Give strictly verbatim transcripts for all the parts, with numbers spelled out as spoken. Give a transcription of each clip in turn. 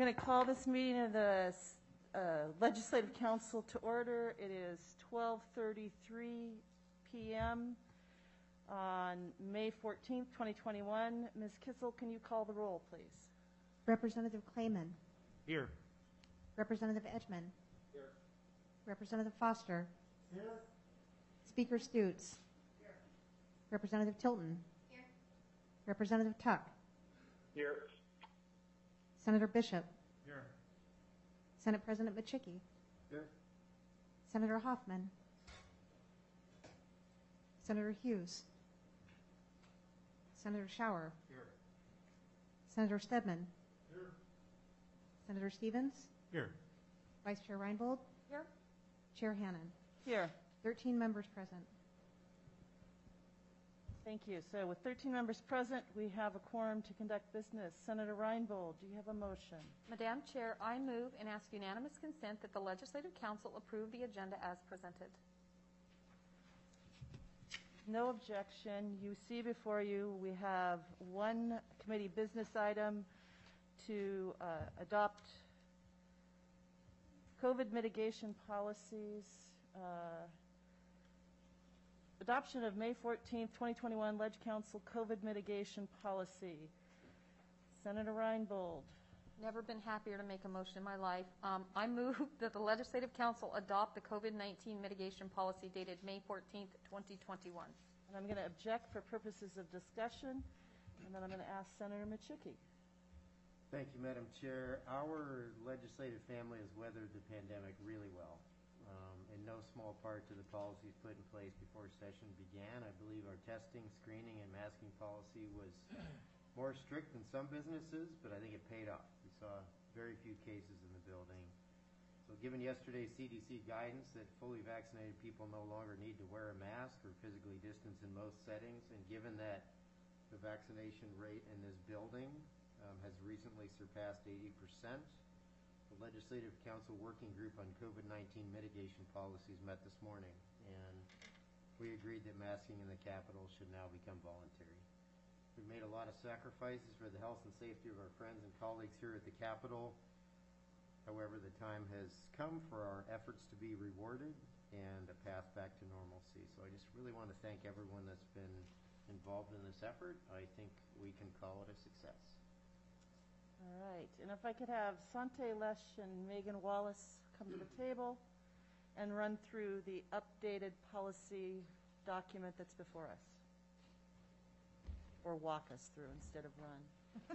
going to call this meeting of the uh, Legislative Council to order. It is twelve thirty-three p m on May fourteenth, twenty twenty-one. Miz Kissel, can you call the roll, please? Representative Clayman. Here. Representative Edgman. Here. Representative Foster. Here. Speaker Stutes. Here. Representative Tilton. Here. Representative Tuck. Here. Senator Bishop. Here. Senate President Machicki. Here. Senator Hoffman. Senator Hughes. Senator Schauer. Here. Senator Stedman. Here. Senator Stevens. Here. Vice Chair Reinbold. Here. Chair Hannan. Here. thirteen members present. Thank you. So with thirteen members present, we have a quorum to conduct business. Senator Reinbold, do you have a motion? Madam Chair, I move and ask unanimous consent that the Legislative Council approve the agenda as presented. No objection. You see before you, we have one committee business item to uh, adopt COVID mitigation policies, uh, adoption of May fourteenth, twenty twenty-one Leg Council COVID mitigation policy. Senator Reinbold. Never been happier to make a motion in my life. Um, I move that the Legislative Council adopt the COVID nineteen mitigation policy dated May fourteenth, twenty twenty-one. And I'm going to object for purposes of discussion, and then I'm going to ask Senator Machicki. Thank you, Madam Chair. Our legislative family has weathered the pandemic really well, um, in no small part to the policies put in place before session began. I believe our testing, screening, and masking policy was more strict than some businesses, but I think it paid off. We saw very few cases in the building. So given yesterday's C D C guidance that fully vaccinated people no longer need to wear a mask or physically distance in most settings, and given that the vaccination rate in this building um, has recently surpassed eighty percent, the Legislative Council Working Group on COVID nineteen mitigation policies met this morning, and we agreed that masking in the Capitol should now become voluntary. We've made a lot of sacrifices for the health and safety of our friends and colleagues here at the Capitol. However, the time has come for our efforts to be rewarded and a path back to normalcy. So I just really want to thank everyone that's been involved in this effort. I think we can call it a success. All right. And if I could have Sante Lesh and Megan Wallace come to the table and run through the updated policy document that's before us. Or walk us through instead of run.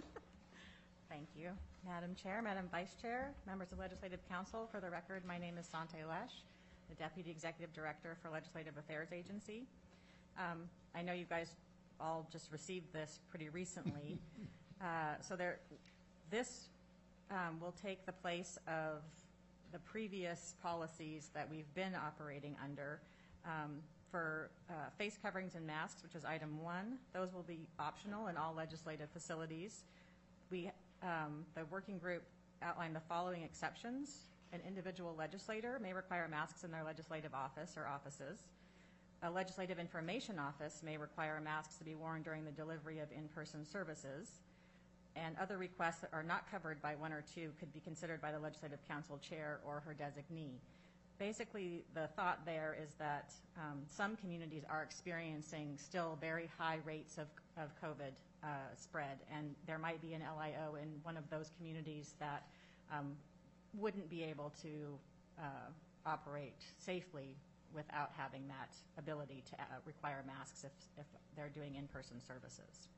Thank you, Madam Chair, Madam Vice Chair, members of Legislative Council. For the record, my name is Sante Lesh, the Deputy Executive Director for Legislative Affairs Agency. Um, I know you guys all just received this pretty recently. uh, so there, this um, will take the place of the previous policies that we've been operating under. Um, for uh, face coverings and masks, which is item one, those will be optional in all legislative facilities. We Um, the working group outlined the following exceptions. An individual legislator may require masks in their legislative office or offices. A legislative information office may require masks to be worn during the delivery of in-person services. And other requests that are not covered by one or two could be considered by the Legislative Council chair or her designee. Basically, the thought there is that um, some communities are experiencing still very high rates of, of COVID uh, spread, and there might be an L I O in one of those communities that um, wouldn't be able to uh, operate safely without having that ability to uh, require masks if, if they're doing in-person services.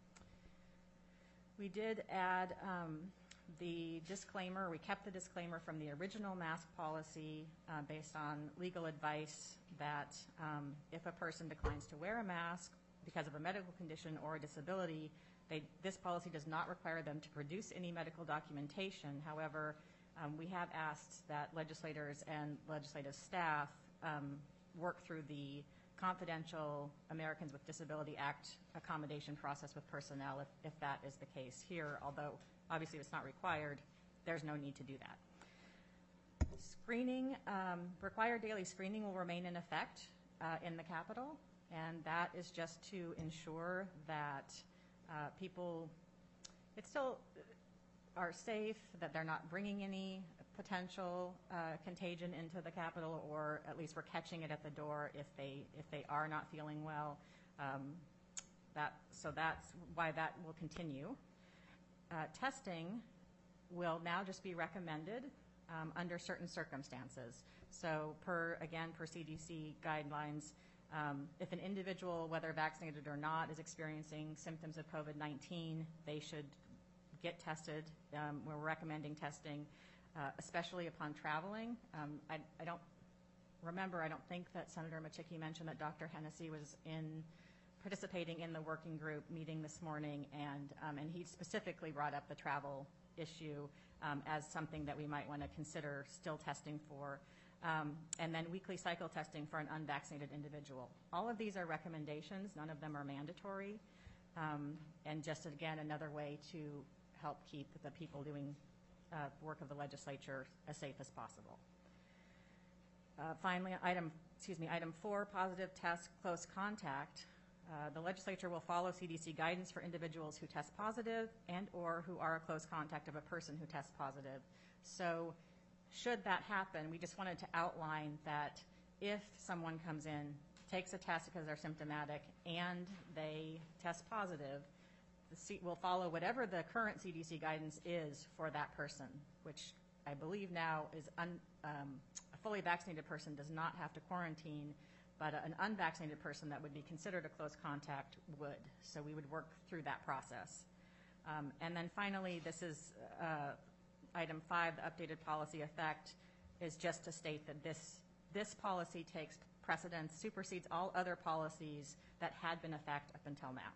We did add um, the disclaimer. We kept the disclaimer from the original mask policy uh, based on legal advice that um, if a person declines to wear a mask because of a medical condition or a disability, they, this policy does not require them to produce any medical documentation. However, um, we have asked that legislators and legislative staff um, work through the confidential Americans with Disability Act accommodation process with personnel if, if that is the case here, although obviously it's not required, there's no need to do that. Screening, um, required daily screening will remain in effect uh, in the Capitol, and that is just to ensure that uh, people, it's still, are safe, that they're not bringing any potential uh, contagion into the Capitol, or at least we're catching it at the door if they if they are not feeling well. Um, that so that's why that will continue. Uh, testing will now just be recommended um, under certain circumstances. So per, again, per C D C guidelines, um, if an individual, whether vaccinated or not, is experiencing symptoms of COVID nineteen, they should get tested. Um, we're recommending testing, uh, especially upon traveling. Um, I, I don't remember, I don't think that Senator Machicki mentioned that Doctor Hennessy was in participating in the working group meeting this morning, and um, and he specifically brought up the travel issue um, as something that we might want to consider still testing for. Um, and then weekly cycle testing for an unvaccinated individual. All of these are recommendations. None of them are mandatory. Um, and just, again, another way to help keep the people doing uh, work of the legislature as safe as possible. Uh, finally, item, excuse me, item four, positive test, close contact. Uh, the legislature will follow C D C guidance for individuals who test positive and or who are a close contact of a person who tests positive. So should that happen, we just wanted to outline that if someone comes in, takes a test because they're symptomatic, and they test positive, the C- we'll follow whatever the current C D C guidance is for that person, which I believe now is un, um, a fully vaccinated person does not have to quarantine, but an unvaccinated person that would be considered a close contact would. So we would work through that process. Um, and then finally, this is uh, item five, the updated policy effect, is just to state that this, this policy takes precedence, supersedes all other policies that had been in effect up until now.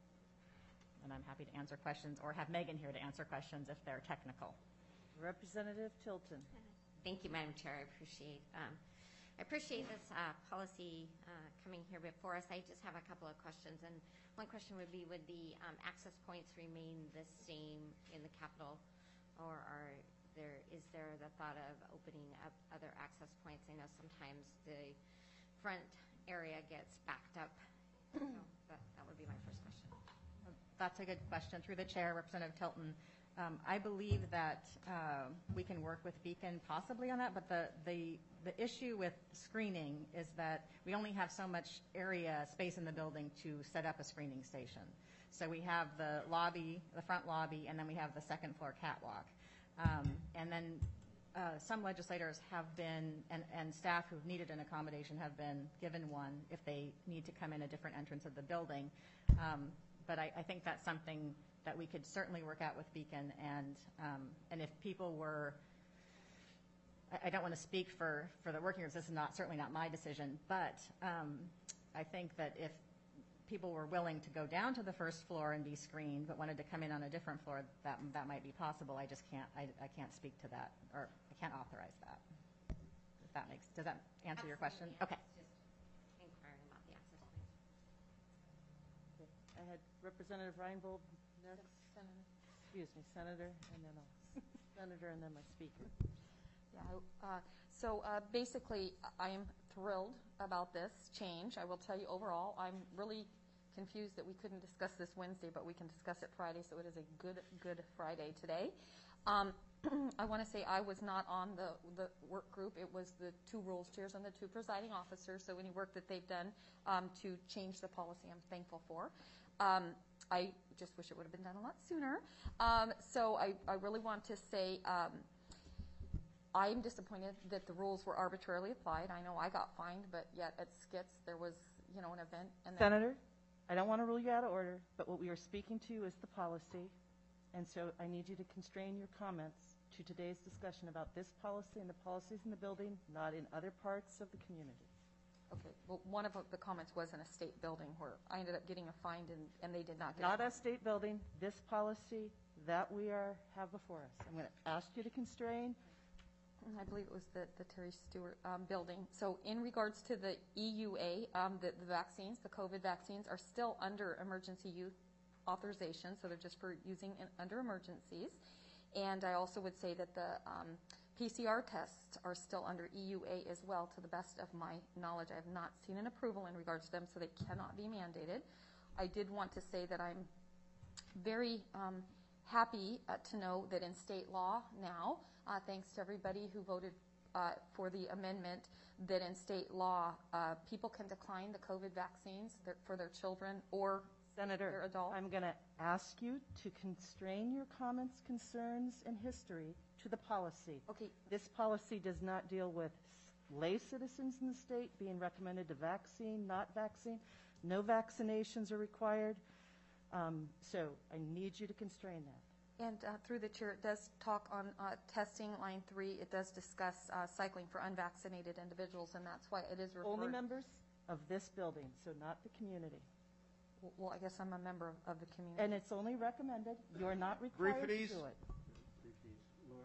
And I'm happy to answer questions or have Megan here to answer questions if they're technical. Representative Tilton. Thank you, Madam Chair. I appreciate um, I appreciate this uh, policy uh, coming here before us. I just have a couple of questions, and one question would be: would the um, access points remain the same in the Capitol, or are there is there the thought of opening up other access points? I know sometimes the front area gets backed up. So that, that would be my first question. That's a good question. Through the chair, Representative Tilton, um, I believe that uh, we can work with Beacon possibly on that, but the, the, the issue with screening is that we only have so much area space in the building to set up a screening station. So we have the lobby, the front lobby, and then we have the second floor catwalk. Um, and then uh, some legislators have been, and, and staff who've needed an accommodation have been given one if they need to come in a different entrance of the building. Um, but I, I think that's something that we could certainly work out with Beacon, and um, and if people were, I, I don't want to speak for, for the working groups, this is not, certainly not my decision, but um, I think that if people were willing to go down to the first floor and be screened, but wanted to come in on a different floor, that that might be possible. I just can't, I, I can't speak to that, or I can't authorize that. If that makes, does that answer your question? Absolutely, Okay. Just inquiring about the access points. Okay. I had Representative Reinbold next. Senator. Excuse me, Senator, and then I'll, Senator, and then my speaker. Yeah, uh, so uh, basically, I am thrilled about this change. I will tell you overall, I'm really confused that we couldn't discuss this Wednesday, but we can discuss it Friday, so it is a good, good Friday today. Um, I want to say I was not on the, the work group. It was the two rules chairs and the two presiding officers, so any work that they've done um, to change the policy, I'm thankful for. Um, I just wish it would have been done a lot sooner. Um, so I, I really want to say um, I'm disappointed that the rules were arbitrarily applied. I know I got fined, but yet at Skits there was, you know, an event. And then Senator, I don't want to rule you out of order, but what we are speaking to is the policy, and so I need you to constrain your comments to today's discussion about this policy and the policies in the building, not in other parts of the community. Okay, well, one of the comments was in a state building where I ended up getting a fine and, and they did not get Not a a state building, this policy that we are, have before us. I'm going to ask you to constrain. I believe it was the, the Terry Stewart um, building. So in regards to the E U A, um, the, the vaccines, the COVID vaccines are still under emergency use authorization, so they're just for using in, under emergencies. And I also would say that the um, P C R tests are still under E U A as well, to the best of my knowledge. I have not seen an approval in regards to them, so they cannot be mandated. I did want to say that I'm very um, happy uh, to know that in state law now, uh, thanks to everybody who voted uh, for the amendment, that in state law, uh, people can decline the COVID vaccines their, for their children or Senator, their adult. I'm going to ask you to constrain your comments, concerns, and history to the policy. Okay. This policy does not deal with lay citizens in the state being recommended to vaccine, not vaccine. No vaccinations are required. Um, so I need you to constrain that. And uh, through the chair, it does talk on uh, testing, line three. It does discuss uh, cycling for unvaccinated individuals, and that's why it is referred. Only members of this building, so not the community. Well, I guess I'm a member of the community. And it's only recommended. You're not required to do Brief, it. Brief these. Laura?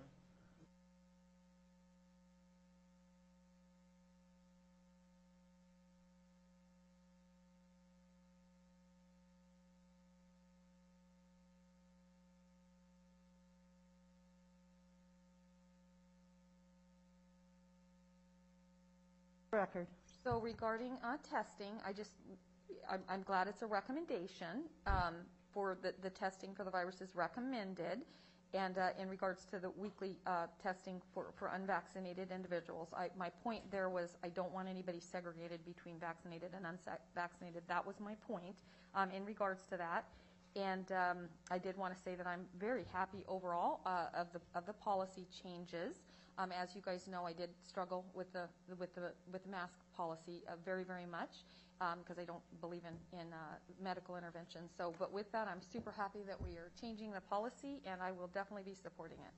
Record. So regarding uh, testing, I just, I'm, I'm glad it's a recommendation um, for the, the testing for the virus is recommended. And uh, in regards to the weekly uh, testing for, for unvaccinated individuals, I, my point there was I don't want anybody segregated between vaccinated and unvaccinated. That was my point um, in regards to that. And um, I did want to say that I'm very happy overall uh, of the of the policy changes. Um, as you guys know, I did struggle with the with the with the mask policy uh, very very much because um, I don't believe in in uh, medical intervention. So, but with that, I'm super happy that we are changing the policy, and I will definitely be supporting it.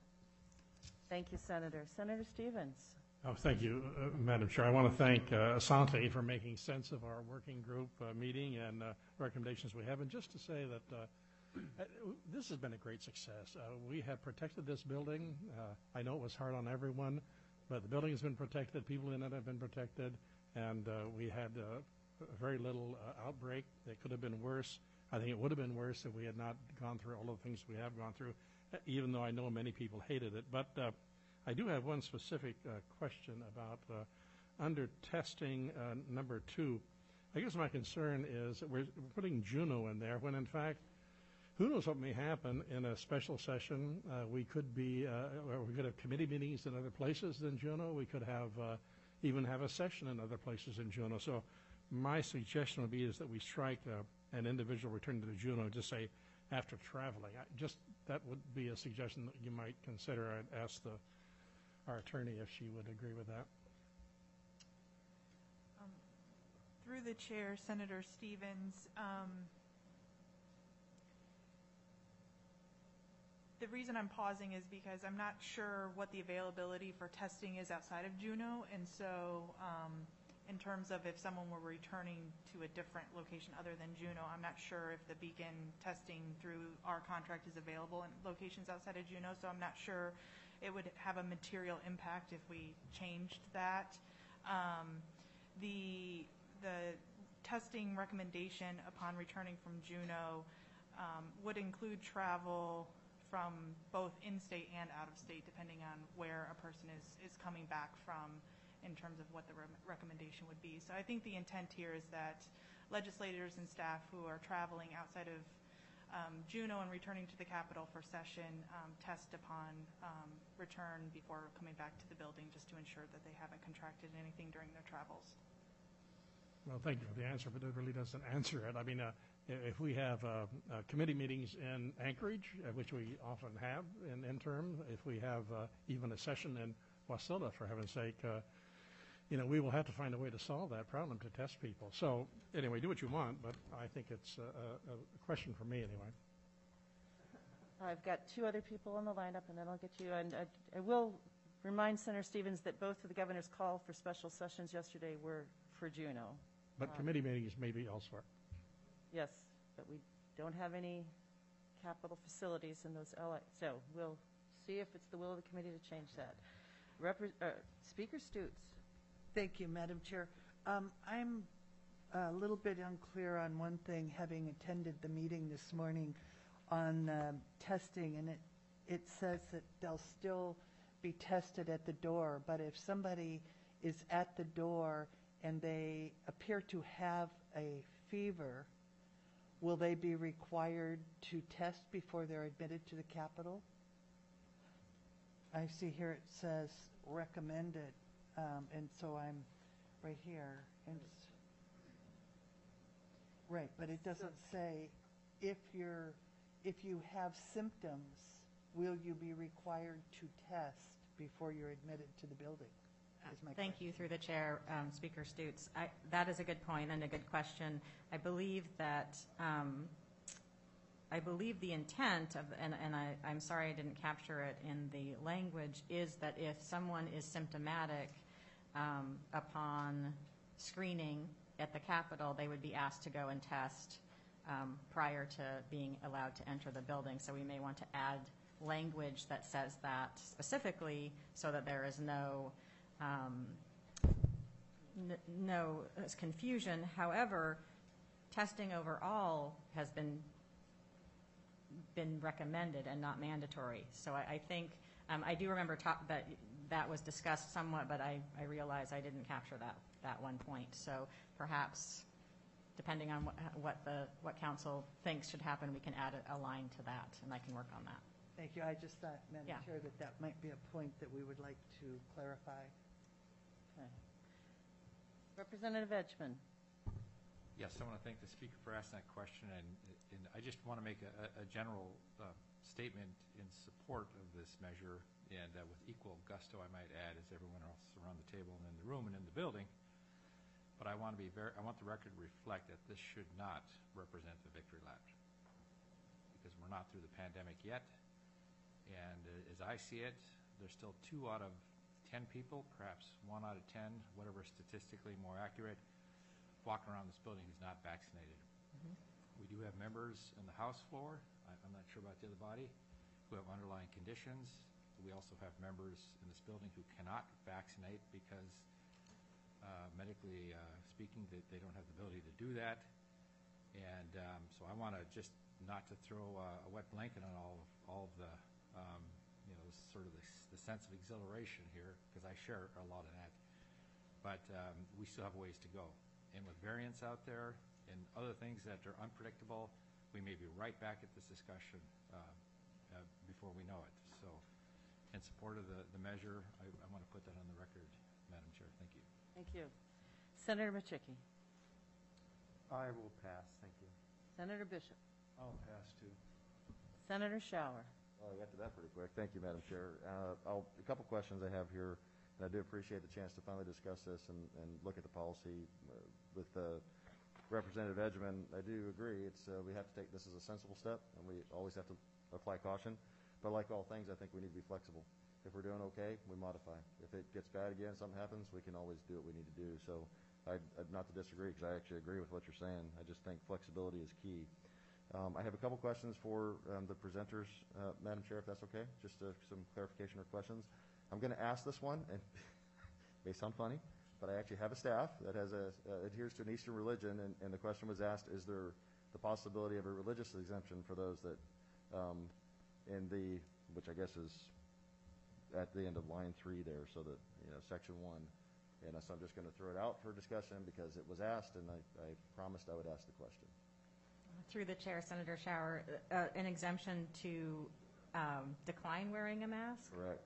Thank you, Senator. Senator Stevens. Oh, thank you, uh, Madam Chair. I want to thank uh, Asante for making sense of our working group uh, meeting and uh, recommendations we have. And just to say that uh, this has been a great success. Uh, we have protected this building. Uh, I know it was hard on everyone, but the building has been protected. People in it have been protected. And uh, we had uh, very little uh, outbreak. It could have been worse. I think it would have been worse if we had not gone through all of the things we have gone through, even though I know many people hated it. But uh, I do have one specific uh, question about uh, under testing uh, number two. I guess my concern is that we're putting Juneau in there when, in fact, who knows what may happen in a special session. Uh, we could be, uh, or we could have committee meetings in other places than Juneau. We could have uh, even have a session in other places in Juneau. So my suggestion would be is that we strike uh, an individual returning to Juneau, just say after traveling. I just that would be a suggestion that you might consider. I'd ask the our attorney if she would agree with that. Um, through the chair, Senator Stevens, um, the reason I'm pausing is because I'm not sure what the availability for testing is outside of Juneau, and so um, in terms of if someone were returning to a different location other than Juneau, I'm not sure if the Beacon testing through our contract is available in locations outside of Juneau, so I'm not sure it would have a material impact if we changed that. Um, the, the testing recommendation upon returning from Juneau um, would include travel from both in-state and out-of-state, depending on where a person is, is coming back from in terms of what the re recommendation would be. So I think the intent here is that legislators and staff who are traveling outside of Um, Juneau and returning to the Capitol for session um, test upon um, return before coming back to the building, just to ensure that they haven't contracted anything during their travels. Well, thank you for the answer, but it really doesn't answer it. I mean, uh, if we have uh, uh, committee meetings in Anchorage, uh, which we often have in interim, if we have uh, even a session in Wasilla, for heaven's sake, uh, you know, we will have to find a way to solve that problem to test people. So anyway, do what you want, but I think it's a, a, a question for me anyway. I've got two other people on the lineup, and then I'll get you. And I, I will remind Senator Stevens that both of the governor's call for special sessions yesterday were for Juneau. But Um, committee meetings may be elsewhere. Yes, but we don't have any capital facilities in those L A. So we'll see if it's the will of the committee to change that. Repre uh, Speaker Stutz. Thank you, Madam Chair. Um, I'm a little bit unclear on one thing, having attended the meeting this morning on uh, testing, and it, it says that they'll still be tested at the door, but if somebody is at the door and they appear to have a fever, will they be required to test before they're admitted to the Capitol? I see here it says recommended, um, and so I'm right here. And s- right, but it doesn't say if you're, if you have symptoms, will you be required to test before you're admitted to the building? Is my Thank question. you, through the chair, um, Speaker Stutes. I- That is a good point and a good question. I believe that, um, I believe the intent of, and and I- I'm sorry I didn't capture it in the language, is that if someone is symptomatic um, upon screening at the Capitol, they would be asked to go and test um, prior to being allowed to enter the building. So we may want to add language that says that specifically so that there is no um, n- no uh, confusion. However, testing overall has been been recommended and not mandatory. So I, I think um, I do remember talk, that that was discussed somewhat, but I, I realize I didn't capture that that one point. So perhaps, depending on what, what the what council thinks should happen, we can add a, a line to that, and I can work on that. Thank you. I just thought, Madam Yeah. Chair, that that might be a point that we would like to clarify. Okay. Representative Edgman. Yes, I want to thank the speaker for asking that question, and, and I just want to make a, a general uh, statement in support of this measure, and uh, with equal gusto, I might add, as everyone else around the table and in the room and in the building. But I want to be very, I want the record to reflect that this should not represent the victory lap, because we're not through the pandemic yet, and uh, as I see it, there's still two out of ten people, perhaps one out of ten, whatever is statistically more accurate, walking around this building who's not vaccinated. Mhm. We do have members in the House floor, I- I'm not sure about the other body, who have underlying conditions. We also have members in this building who cannot vaccinate because uh, medically uh, speaking, they, they don't have the ability to do that. And um, so I want to just not to throw uh, a wet blanket on all of, all of the, um, you know, sort of the, the sense of exhilaration here, because I share a lot of that. But um, we still have a ways to go. And with variants out there and other things that are unpredictable, we may be right back at this discussion uh, uh, before we know it. So in support of the, the measure, I, I want to put that on the record, Madam Chair. Thank you. Thank you. Senator Machicky. I will pass, thank you. Senator Bishop. I'll pass too. Senator Shower. Oh, I got to that pretty quick. Thank you, Madam Chair. Uh, I'll, a couple questions I have here, and I do appreciate the chance to finally discuss this and, and look at the policy uh, with uh, Representative Edgman. I do agree. It's uh, we have to take this as a sensible step, and we always have to apply caution. But like all things, I think we need to be flexible. If we're doing okay, we modify. If it gets bad again, something happens, we can always do what we need to do. So I, I'd not to disagree, because I actually agree with what you're saying. I just think flexibility is key. Um, I have a couple questions for um, the presenters, uh, Madam Chair, if that's okay, just uh, some clarification or questions. I'm going to ask this one, and it may sound funny, but I actually have a staff that has a, uh, adheres to an Eastern religion, and, and the question was asked, is there the possibility of a religious exemption for those that um, in the, which I guess is at the end of line three there, so that, you know, section one. And so I'm just going to throw it out for discussion because it was asked, and I, I promised I would ask the question. Through the chair, Senator Shower, uh, an exemption to um, decline wearing a mask? Correct.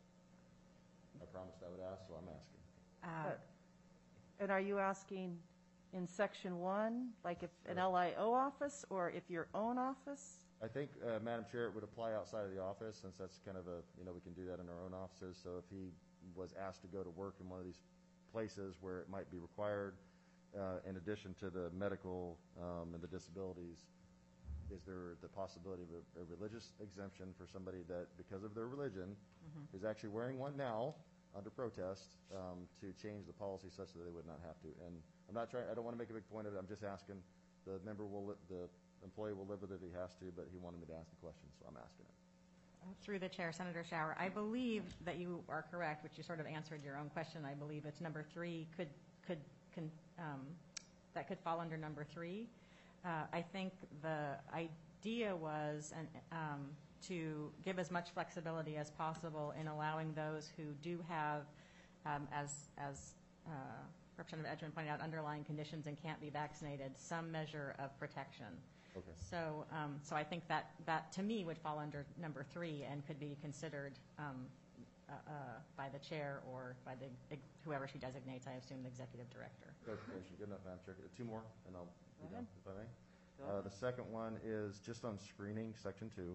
I promised I would ask, so I'm asking. Uh, And are you asking in section one, like if an L I O office, or if your own office? I think, uh, Madam Chair, it would apply outside of the office, since that's kind of a, you know, we can do that in our own offices. So if he was asked to go to work in one of these places where it might be required, uh, in addition to the medical um, and the disabilities, is there the possibility of a, a religious exemption for somebody that, because of their religion, Mhm. is actually wearing one now under protest, um, to change the policy such that they would not have to? And I'm not trying, I don't want to make a big point of it. I'm just asking. The member will, li- the employee will live with it if he has to, but he wanted me to ask the question, so I'm asking it. Through the chair, Senator Shower, I believe that you are correct, which you sort of answered your own question. I believe it's number three could, could, can, um, that could fall under number three. Uh, I think the idea was an, um, to give as much flexibility as possible in allowing those who do have, um, as, as uh, Representative Edgman pointed out, underlying conditions and can't be vaccinated, some measure of protection. Okay. So, um, so I think that, that to me would fall under number three and could be considered um, uh, uh, by the chair or by the, whoever she designates, I assume the executive director. Clarification, good enough, Madam Chair. Two more, and I'll be Go done, ahead. if I may. Go Uh, The second one is just on screening, section two.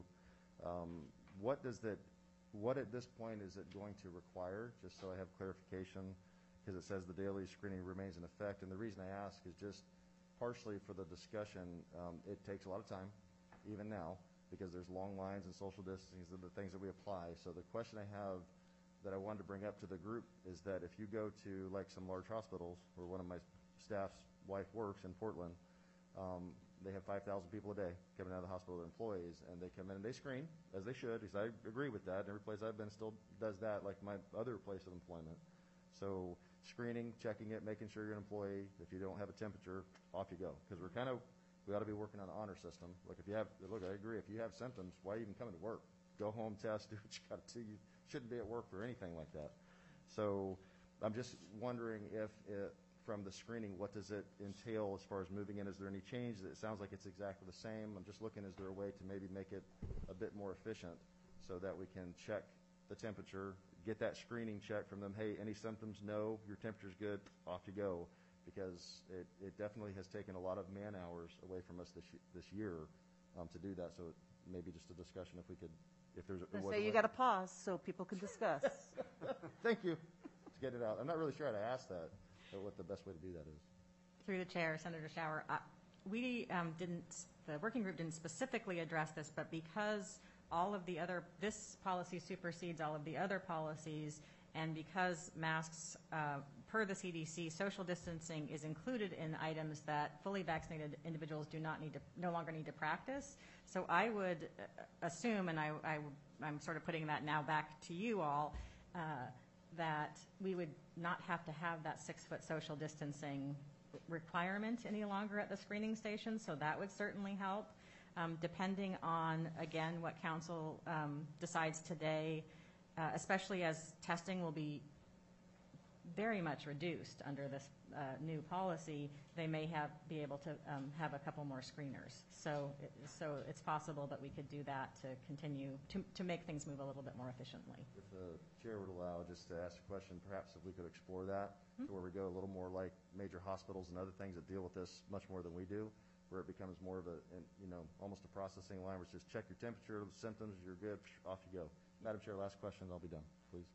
Um, What does that, what at this point is it going to require, just so I have clarification? Because it says the daily screening remains in effect, and the reason I ask is just partially for the discussion. Um, It takes a lot of time, even now, because there's long lines and social distancing are the things that we apply. So the question I have that I wanted to bring up to the group is that if you go to like some large hospitals, where one of my staff's wife works in Portland, um, they have five thousand people a day coming out of the hospital, their employees, and they come in and they screen, as they should, because I agree with that. Every place I've been still does that, like my other place of employment. So screening, checking it, making sure you're an employee. If you don't have a temperature, off you go. Because we're kind of, we ought to be working on the honor system. Look, if you have, look, I agree, if you have symptoms, why even coming to work? Go home, test, do what you got to do. You shouldn't be at work for anything like that. So I'm just wondering if, it, from the screening, what does it entail as far as moving in? Is there any change? It sounds like it's exactly the same. I'm just looking, is there a way to maybe make it a bit more efficient so that we can check the temperature, get that screening check from them? Hey, any symptoms? No. Your temperature's good. Off you go. Because it, it definitely has taken a lot of man hours away from us this, this year um, to do that. So maybe just a discussion if we could, if there's a... I was say a you way- got to pause so people can discuss. Thank you. Let's get it out. I'm not really sure how to ask that, but what the best way to do that is. Through the chair, Senator Shower, uh, we um, didn't, the working group didn't specifically address this, but because all of the other, this policy supersedes all of the other policies, and because masks, uh, per the C D C, social distancing is included in items that fully vaccinated individuals do not need to, no longer need to practice. So I would uh, assume, and I, I, I'm sort of putting that now back to you all, uh, that we would not have to have that six-foot social distancing requirement any longer at the screening station, so that would certainly help. Um, depending on, again, what council um, decides today, uh, especially as testing will be very much reduced under this uh, new policy, they may have be able to um, have a couple more screeners. So, it, so it's possible that we could do that to continue to, to make things move a little bit more efficiently. If the chair would allow, just to ask a question, perhaps if we could explore that, to where we go a little more like major hospitals and other things that deal with this much more than we do, where it becomes more of a, an- you know, almost a processing line where it's just check your temperature, symptoms, you're good, off you go. Madam Chair, last question, I'll be done, please.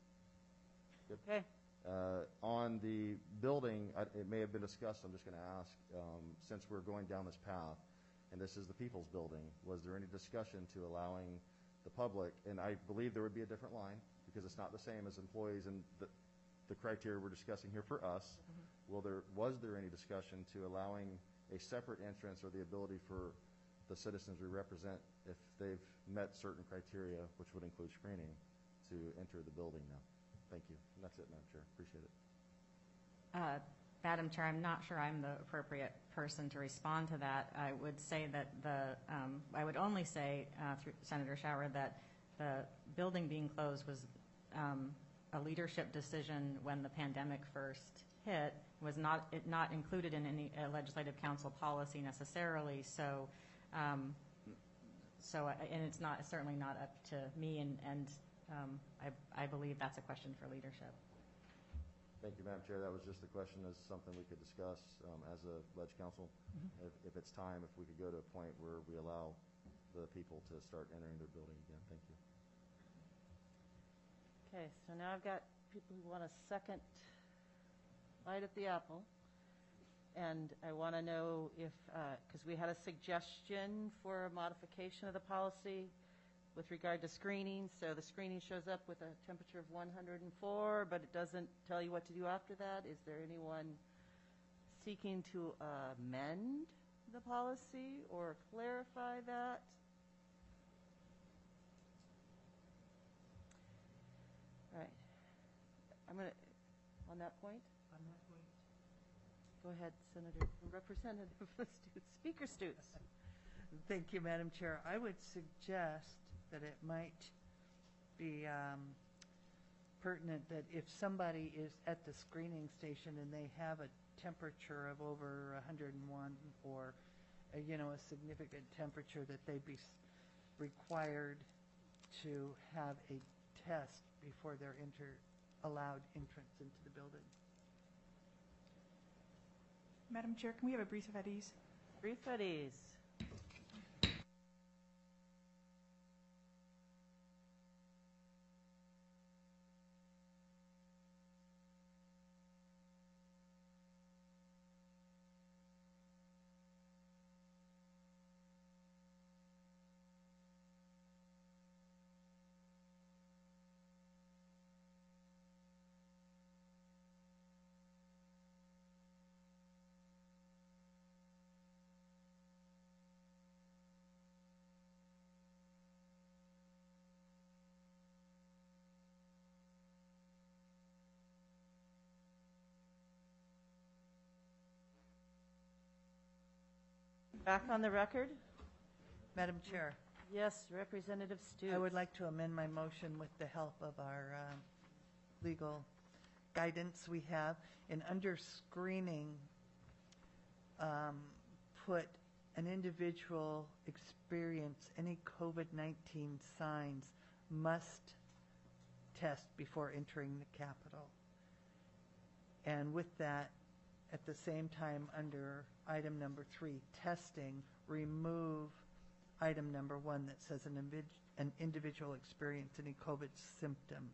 Okay. Uh, On the building, I- it may have been discussed, I'm just going to ask, um, since we're going down this path, and this is the People's Building, was there any discussion to allowing the public, and I believe there would be a different line, because it's not the same as employees and the, the criteria we're discussing here for us. Will there, was there any discussion to allowing a separate entrance or the ability for the citizens we represent, if they've met certain criteria, which would include screening, to enter the building now? Thank you. And that's it, Madam Chair. Appreciate it. Uh, Madam Chair, I'm not sure I'm the appropriate person to respond to that. I would say that the, um, I would only say, uh, through Senator Shower, that the building being closed was um, a leadership decision when the pandemic first hit, was not, it not included in any uh, legislative council policy necessarily. So, um, so, I- and it's not, certainly not up to me, and, and um, I, I believe that's a question for leadership. Thank you, Madam Chair. That was just a question, as something we could discuss um, as a ledge council. If, if it's time, if we could go to a point where we allow the people to start entering their building again. Thank you. Okay, so now I've got people who want a second bite at the apple. And I want to know if, because we had a suggestion for a modification of the policy with regard to screening. So the screening shows up with a temperature of one hundred four, but it doesn't tell you what to do after that. Is there anyone seeking to amend the policy or clarify that? All right. I'm going to, on that point? On that point. Go ahead, Senator, Representative Stutes, Speaker Stutes. Thank you, Madam Chair. I would suggest that it might be um, pertinent that if somebody is at the screening station and they have a temperature of over one hundred one or a, you know, a significant temperature, that they'd be s- required to have a test before they're enter, allowed entrance into the building. Madam Chair, can we have a brief at ease? Brief at ease. Back on the record? Madam Chair, Yes, Representative Stutes. I would like to amend my motion with the help of our uh, legal guidance we have. And under screening, um, put an individual experience any COVID nineteen signs must test before entering the Capitol. And with that, at the same time, under item number three, testing, remove item number one that says an, invid- an individual experience any COVID symptoms.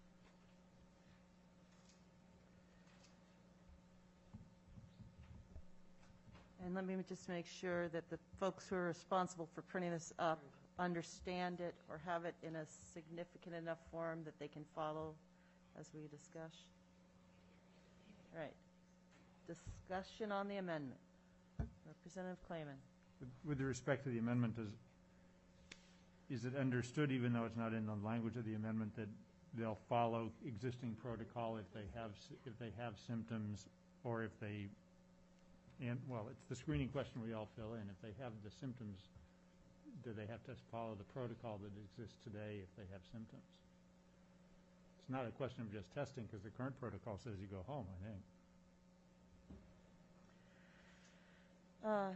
And let me just make sure that the folks who are responsible for printing this up understand it or have it in a significant enough form that they can follow as we discuss. All right. Discussion on the amendment. Representative Clayman. With- With respect to the amendment, is, is it understood, even though it's not in the language of the amendment, that they'll follow existing protocol if they have, s- if they have symptoms, or if they, and, well, it's the screening question we all fill in. If they have the symptoms, do they have to follow the protocol that exists today if they have symptoms? It's not a question of just testing, because the current protocol says you go home, I think. Uh,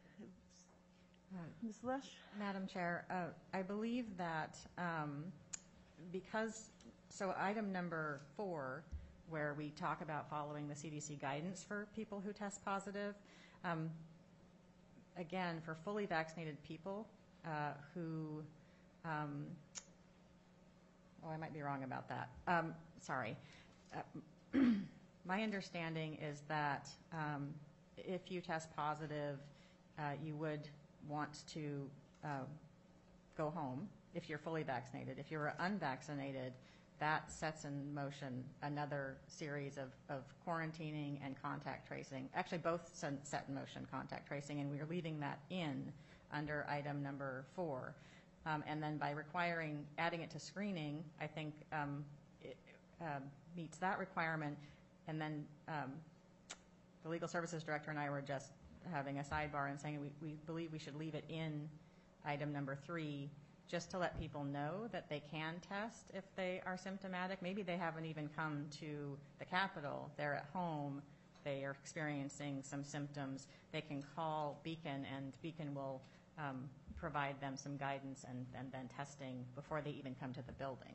Miz Lesh? Madam Chair, uh, I believe that um, because, so item number four, where we talk about following the C D C guidance for people who test positive, um, again, for fully vaccinated people uh, who, um, oh, I might be wrong about that. Um, Sorry. Uh, My understanding is that um, if you test positive, uh, you would want to uh, go home if you're fully vaccinated. If you're unvaccinated, that sets in motion another series of, of quarantining and contact tracing. Actually, both sen- set in motion contact tracing, and we're leaving that in under item number four. Um, and then by requiring, adding it to screening, I think um, it uh, meets that requirement. And then um, the Legal Services Director and I were just having a sidebar and saying we, we believe we should leave it in item number three, just to let people know that they can test if they are symptomatic. Maybe they haven't even come to the Capitol. They're at home. They are experiencing some symptoms. They can call Beacon, and Beacon will um, provide them some guidance and, and then testing before they even come to the building.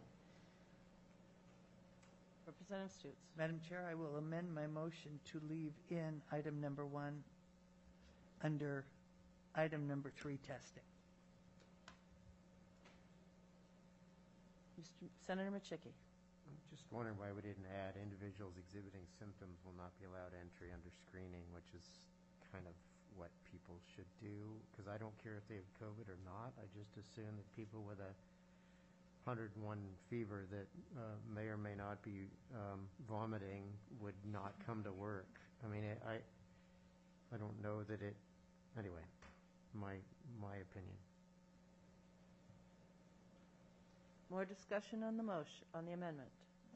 Representative Stutes. Madam Chair, I will amend my motion to leave in item number one under item number three, testing. Mister Senator Machicki. I'm just wondering why we didn't add individuals exhibiting symptoms will not be allowed entry under screening, which is kind of what people should do, because I don't care if they have COVID or not. I just assume that people with a one hundred one fever that uh, may or may not be um, vomiting would not come to work. I mean, I, I don't know that it, anyway, my, my opinion. More discussion on the motion, on the amendment.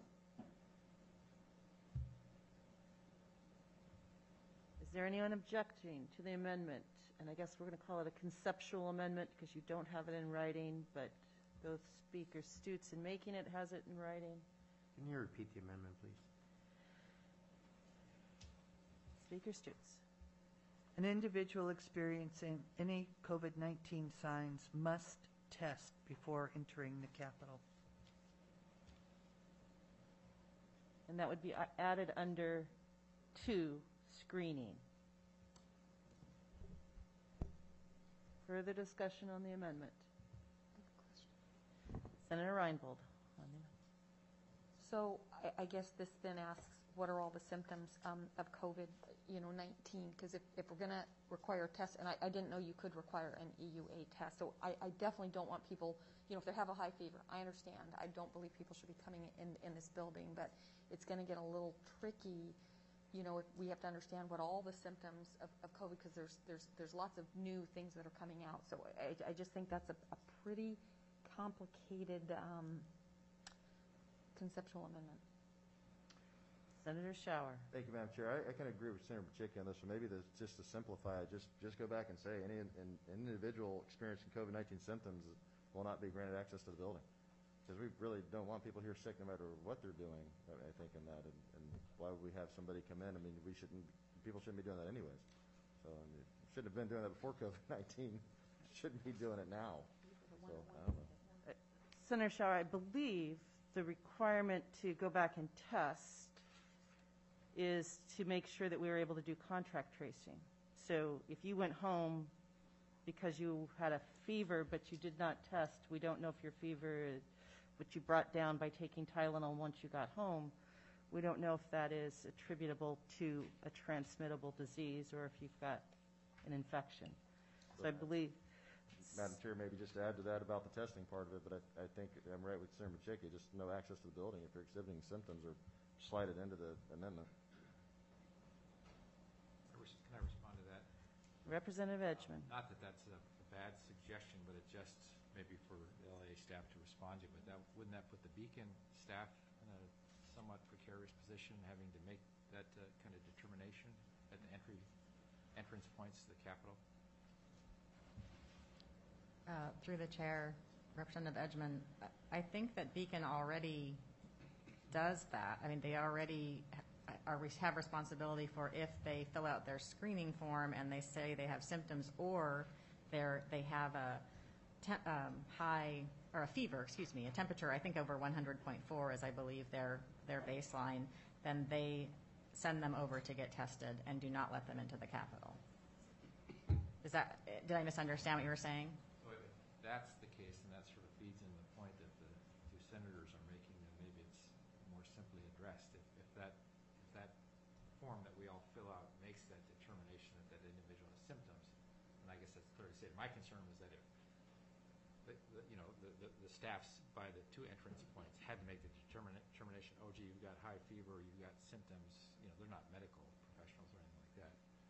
Is there anyone objecting to the amendment? And I guess we're going to call it a conceptual amendment because you don't have it in writing, but both Speaker Stutes in making it has it in writing. Can you repeat the amendment, please? Speaker Stutes. An individual experiencing any COVID nineteen signs must test before entering the Capitol. And that would be a- added under two, screening. Further discussion on the amendment? Senator Reinbold. on the- So I, I guess this then asks, what are all the symptoms um, of COVID, you know, nineteen? Because if, if we're going to require tests, and I, I didn't know you could require an E U A test, so I, I definitely don't want people, you know, if they have a high fever, I understand. I don't believe people should be coming in, in this building, but it's going to get a little tricky, you know, if we have to understand what all the symptoms of, of COVID, because there's, there's, there's lots of new things that are coming out. So I, I just think that's a, a pretty complicated um, conceptual amendment. Senator Shower. Thank you, Madam Chair. I, I kind of agree with Senator Pacheco on this, so maybe the, just to simplify it, just, just go back and say any in, in, individual experiencing COVID nineteen symptoms will not be granted access to the building. Because we really don't want people here sick no matter what they're doing, I, I think, in that. And, and why would we have somebody come in? I mean, we shouldn't, people shouldn't be doing that anyways. So I mean, shouldn't have been doing that before COVID nineteen. Shouldn't be doing it now. So, I don't know. Senator Shower, I believe the requirement to go back and test is to make sure that we were able to do contract tracing. So if you went home because you had a fever but you did not test, we don't know if your fever is what you brought down by taking Tylenol once you got home. We don't know if that is attributable to a transmittable disease or if you've got an infection. So I believe... Madam Chair, maybe just to add to that about the testing part of it, but I, I think I'm right with Senator Pacheco, just no access to the building if they're exhibiting symptoms or slided into the amendment. Can I respond to that? Representative Edgman. Uh, Not that that's a a bad suggestion, but it just, maybe for the L A staff to respond to, but that, wouldn't that put the Beacon staff in a somewhat precarious position, having to make that uh, kind of determination at the entry, entrance points to the Capitol? Uh, Through the chair, Representative Edgman, I think that Beacon already does that. I mean, they already are, have responsibility for if they fill out their screening form and they say they have symptoms or they're, they have a te- um, high, or a fever, excuse me, a temperature, I think over one hundred point four is, I believe, their, their baseline, then they send them over to get tested and do not let them into the Capitol. Is that, did I misunderstand what you were saying? That's the case, and that sort of feeds into the point that the two senators are making, that maybe it's more simply addressed. If, if that if that form that we all fill out makes that determination that that individual has symptoms, and I guess that's clear to say. My concern was that if the, the, you know the, the, the staffs by the two entrance points had to make the determina- determination, oh gee, you've got high fever, you've got symptoms, you know, they're not medical professionals or anything like that.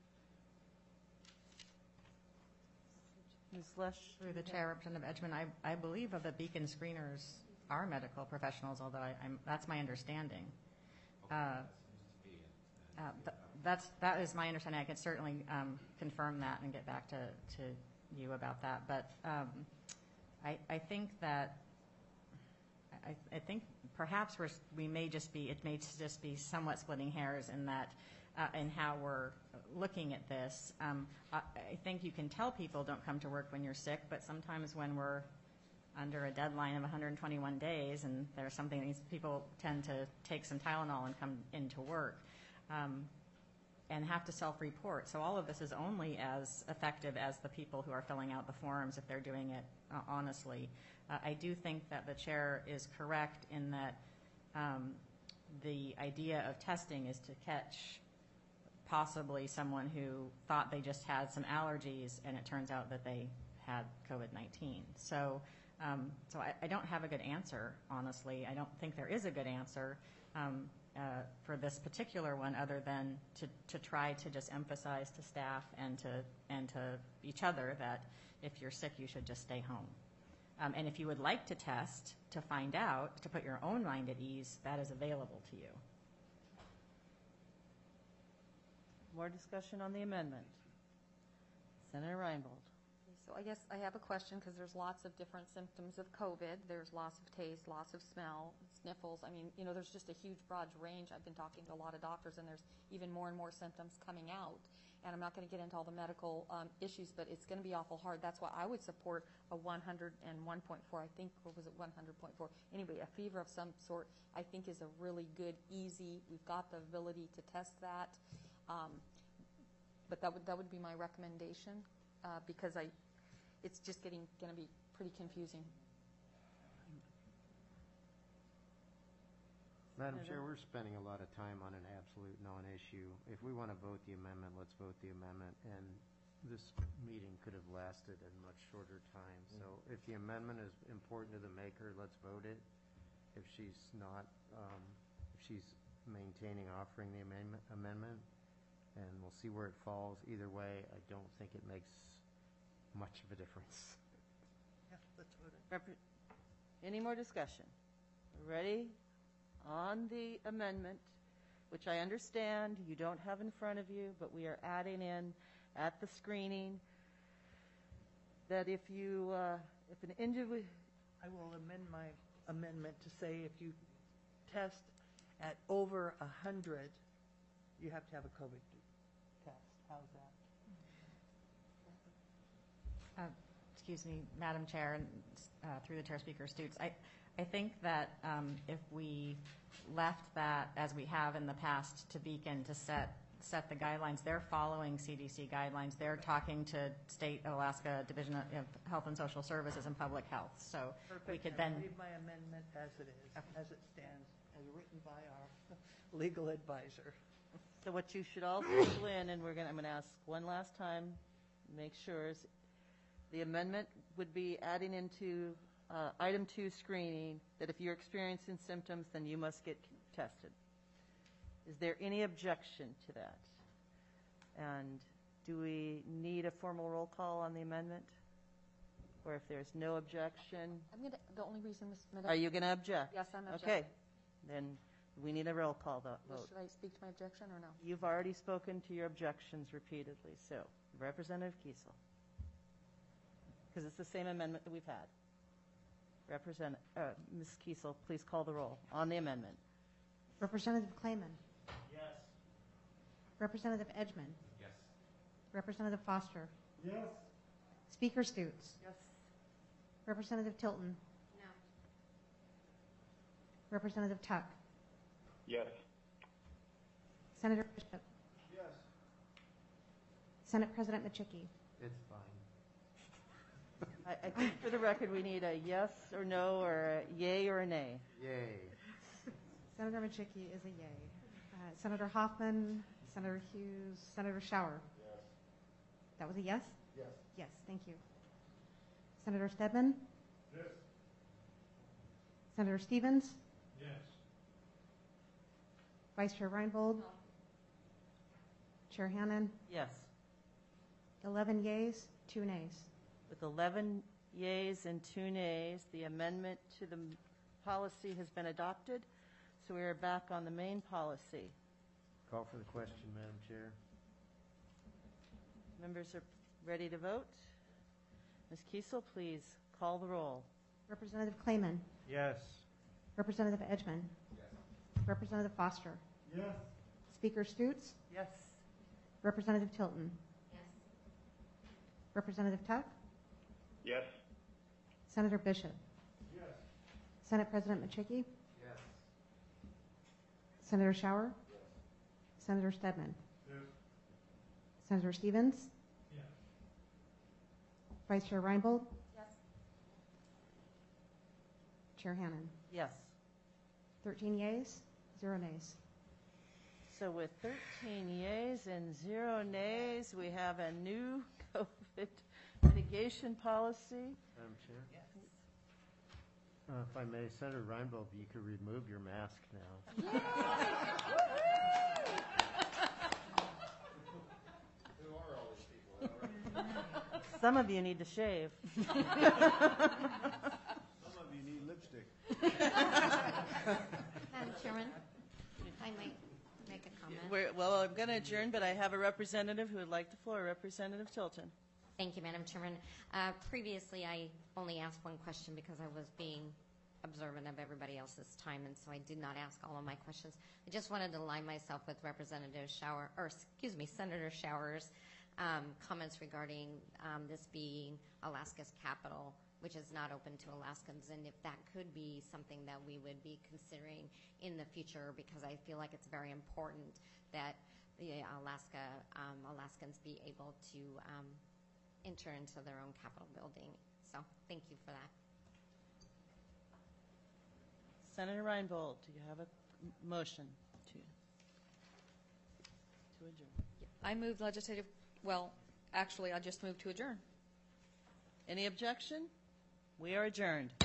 Miz Lesh. Through the chair, Representative Edgman, I, I believe of the Beacon screeners are medical professionals, although I, I'm, that's my understanding. Okay, Uh, that seems to be it. Uh, th- That's, that is my understanding. I can certainly um, confirm that and get back to, to you about that. But um, I, I think that, I, I think perhaps we're, we may just be, it may just be somewhat splitting hairs in that, uh, in how we're looking at this. Um, I, I think you can tell people don't come to work when you're sick, but sometimes when we're under a deadline of one hundred twenty-one days and there's something that needs, people tend to take some Tylenol and come into work. Um, and have to self-report. So all of this is only as effective as the people who are filling out the forms if they're doing it uh, honestly. Uh, I do think that the chair is correct in that um, the idea of testing is to catch possibly someone who thought they just had some allergies and it turns out that they had COVID nineteen. So, um, so I, I don't have a good answer, honestly. I don't think there is a good answer. Um, Uh, for this particular one, other than to, to try to just emphasize to staff and to and to each other that if you're sick, you should just stay home. Um, and if you would like to test to find out, to put your own mind at ease, that is available to you. More discussion on the amendment. Senator Reinbold. So I guess I have a question, because there's lots of different symptoms of COVID. There's loss of taste, loss of smell, sniffles. I mean, you know, there's just a huge broad range. I've been talking to a lot of doctors, and there's even more and more symptoms coming out. And I'm not going to get into all the medical um, issues, but it's going to be awful hard. That's why I would support a one hundred one point four, I think, or was it one hundred point four? Anyway, a fever of some sort, I think, is a really good, easy, we've got the ability to test that. Um, but that would, that would be my recommendation, uh, because I, it's just getting, going to be pretty confusing. Madam Chair, we're spending a lot of time on an absolute non-issue. If we want to vote the amendment, let's vote the amendment, and this meeting could have lasted a much shorter time. So if the amendment is important to the maker, let's vote it. If she's not, um, if she's maintaining offering the amendment, amendment, and we'll see where it falls. Either way, I don't think it makes much of a difference. Yeah, let's vote it. Rep- Any more discussion? Ready? On the amendment, which I understand you don't have in front of you, but we are adding in at the screening that if you, uh, if an individual, I will amend my amendment to say if you test at over a hundred, you have to have a COVID test. How's that? Uh, Excuse me, Madam Chair, and uh, through the Chair Speaker Stutes, I, I think that um, if we left that, as we have in the past, to Beacon to set set the guidelines, they're following C D C guidelines. They're talking to State Alaska Division of Health and Social Services and Public Health. So Perfect. we could I then... leave my amendment as it is, as it stands, as written by our legal advisor. so what you should also put in, and we're going to, I'm going to ask one last time, make sure, is the amendment would be adding into uh, item two screening that if you're experiencing symptoms, then you must get tested. Is there any objection to that? And do we need a formal roll call on the amendment? Or if there's no objection, I'm going to, the only reason, Miz Madam. are you going to object? Yes, I'm objecting. Okay, then we need a roll call vo- Well, vote. should I speak to my objection or no? You've already spoken to your objections repeatedly, so Representative Kiesel. Because it's the same amendment that we've had. Represent, uh, Miz Kiesel, please call the roll on the amendment. Representative Clayman. Yes. Representative Edgman. Yes. Representative Foster. Yes. Speaker Stutes. Yes. Representative Tilton. No. Representative Tuck. Yes. Senator Bishop. Yes. Senate President Machicky. It's fine. I, I think for the record, we need a yes or no, or a yay or a nay. Yay. Senator Machicky is a yay. Uh, Senator Hoffman, Senator Hughes, Senator Shower. Yes. That was a yes? Yes. Yes, thank you. Senator Stedman? Yes. Senator Stevens? Yes. Vice Chair Reinbold? Chair Hannan? Yes. eleven yeas, two nays. With eleven yeas and two nays, the amendment to the m- policy has been adopted. So we are back on the main policy. Call for the question, Madam Chair. Members are ready to vote. Miz Kiesel, please call the roll. Representative Clayman? Yes. Representative Edgman? Representative Foster? Yes. Speaker Stutes? Yes. Representative Tilton? Yes. Representative Tuck? Yes. Senator Bishop? Yes. Senate President Machicky? Yes. Senator Shower? Senator Stedman? Yes. Senator Stevens? Yes. Vice Chair Reinbold? Yes. Chair Hannan? Yes. thirteen yeas, zero nays. So with thirteen yeas and zero nays, we have a new COVID mitigation policy. Madam Chair? Yes. Uh, If I may, Senator Reinbold, you could remove your mask now. Who are all these people? Some of you need to shave. Some of you need lipstick. Madam Chairman, I might make a comment. We're, well, I'm going to adjourn, but I have a representative who would like the floor. Representative Tilton. Thank you, Madam Chairman. Uh, Previously, I only asked one question because I was being observant of everybody else's time, and so I did not ask all of my questions. I just wanted to align myself with Representative Shower, or excuse me, Senator Shower's um, comments regarding um, this being Alaska's capital, which is not open to Alaskans, and if that could be something that we would be considering in the future, because I feel like it's very important that the Alaska um, Alaskans be able to um, enter into their own Capitol building. So thank you for that. Senator Reinbold, do you have a m- motion to, to adjourn? I move legislative, well, actually, I just moved to adjourn. Any objection? We are adjourned.